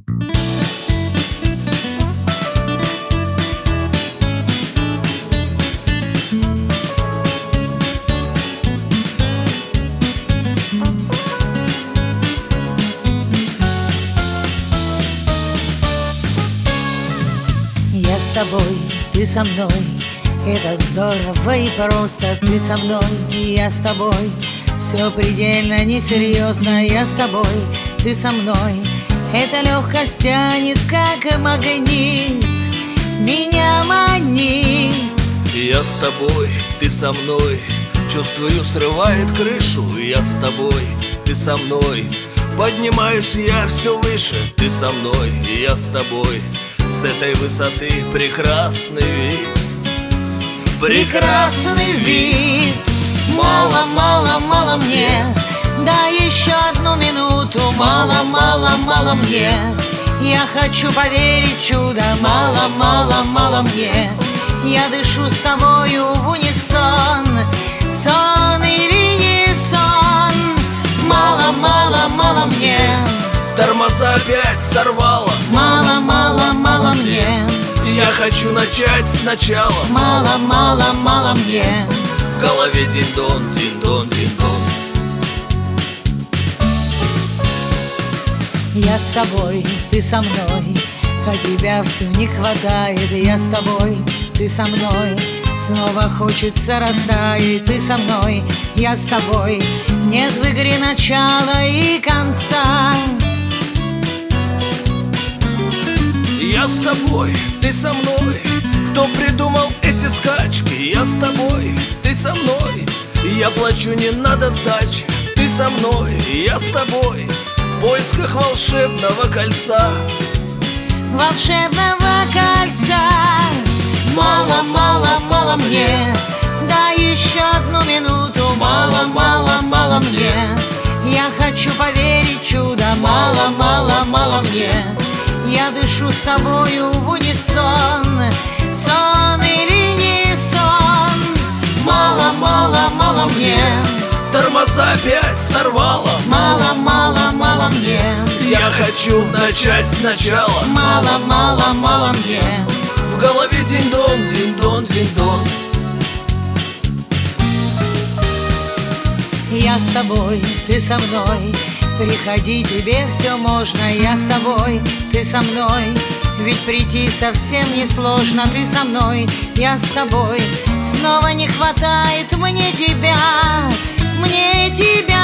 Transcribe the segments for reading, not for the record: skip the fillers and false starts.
Я с тобой, ты со мной, это здорово и просто. Ты со мной, и я с тобой, все предельно несерьезно. Я с тобой, ты со мной, эта легкость тянет, как магнит, меня манит. Я с тобой, ты со мной, чувствую, срывает крышу. Я с тобой, ты со мной, поднимаюсь я все выше. Ты со мной, и я с тобой, с этой высоты прекрасный вид. Прекрасный вид. Мало, мало, мало мне, дай еще одну минуту. Мало, мало, мало мне, я хочу поверить в чудо. Мало, мало, мало мне, я дышу с тобою в унисон. Сон или не сон. Мало, мало, мало мне, тормоза опять сорвало. мало, мало, мало мне, Я хочу начать сначала. мало, мало, мало мне. В голове динь-дон, динь-дон, динь-дон. Я с тобой, ты со мной, а тебя все не хватает. Я с тобой, ты со мной, снова хочется растаять. Ты со мной, я с тобой, нет в игре начала и конца. Я с тобой, ты со мной, кто придумал эти скачки? Я с тобой, ты со мной, я плачу, не надо сдачи. Ты со мной, я с тобой, в поисках волшебного кольца. Волшебного кольца. Мало, мало, мало мне, дай еще одну минуту. Мало, мало, мало мне, я хочу поверить в чудо. Мало, мало, мало мне, я дышу с тобою в унисон. Сон или не сон. Мало, мало, мало мне, Тормоза опять сорвало. мало, мало, мало мне, Я хочу начать сначала. мало, мало, мало мне. В голове динь-дон, динь-дон, динь-дон. Я с тобой, ты со мной, приходи, тебе все можно. Я с тобой, ты со мной, ведь прийти совсем не сложно. Ты со мной, я с тобой, снова не хватает мне тебя, мне тебя.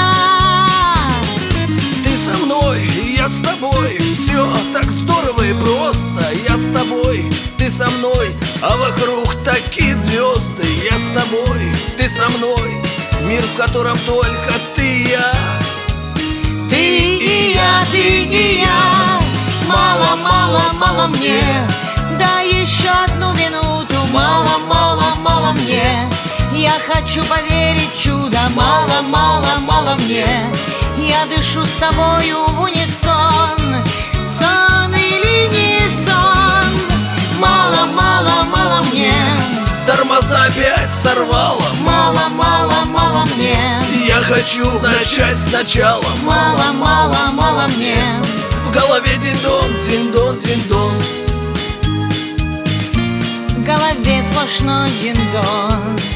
Ты со мной, я с тобой, все так здорово и просто. Я с тобой, ты со мной, а вокруг такие звезды. Я с тобой, ты со мной, мир, в котором только ты и я. Ты и я, ты и я. Мало, мало, мало мне, дай еще одну минуту. Мало, мало, мало мне, я хочу поверить в чудо. Мало, мало, мало мне, я дышу с тобою в унисон. Сон или не сон. Мало, мало, мало мне, Тормоза опять сорвало. мало, мало, мало мне, Я хочу начать сначала. мало, мало, мало мне. В голове динь-дон, динь-дон, динь-дон. В голове сплошной динь-дон.